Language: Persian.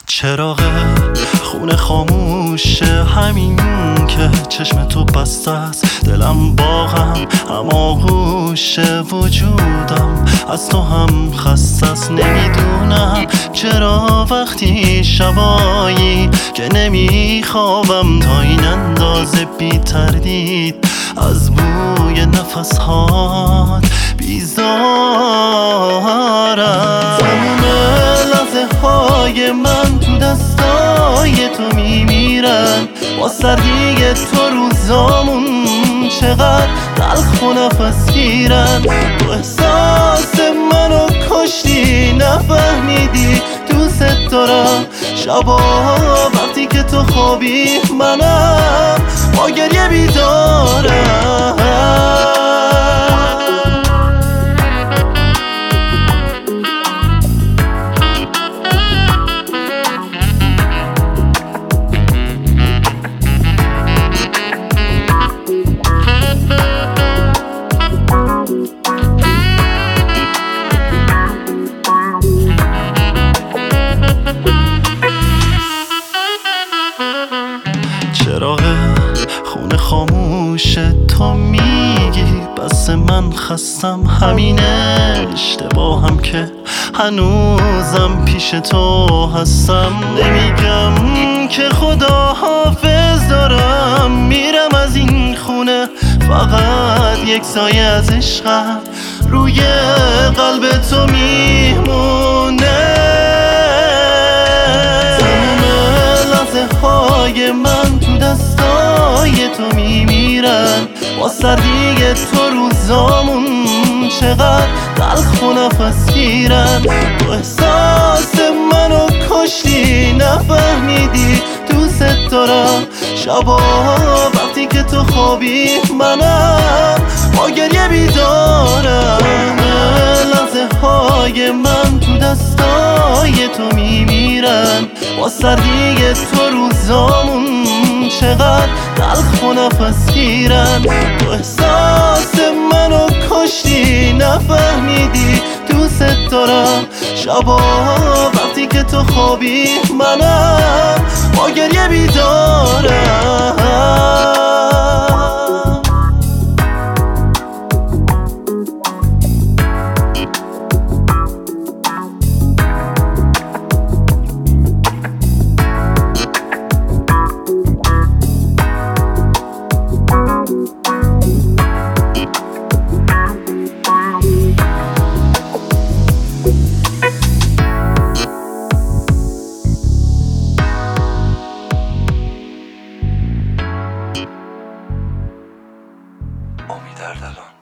چراغ خونه خاموشه، همین که چشم تو بسته است. دلم با غم آغوشه، وجودم از تو هم خسته است. نمیدونم چرا وقتی شبایی که نمیخوابم تا این اندازه بی تردید از بوی نفسهات بیزارم. تموم لحظه های من تو دستای تو میمیرن، با سردی تو روزامون چقدر تلخ و نفس گیرن. تو احساس منو کشتی، نفهمیدی دوست دارم. شبا وقتی که تو خوابی منم با گریه بیدارم. چراغ خونه خاموشه، تو میگی بس من خستم. همین اشتباهم که هنوزم پیش تو هستم. نمیگم که خدا حافظ دارم، میرم از این خونه فقط یک سایه از عشقم روی قلب تو میمونه. های من تو دستای تو میمیرن، با سردی تو روزامون چقدر تلخ و نفس گیرن. تو احساس منو کشتی، نفهمیدی دوست دارم. شبا وقتی که تو خوابی منم با گریه بیدارم. لحظه های من تو دستای تو میمیرن، با سردی تو روزامون چقدر تلخ و نفس گیرن. تو احساس منو کشتی، نفهمیدی دوست دارم. شبا وقتی که تو خوابی منم با گریه بیدارم. امید اردلان.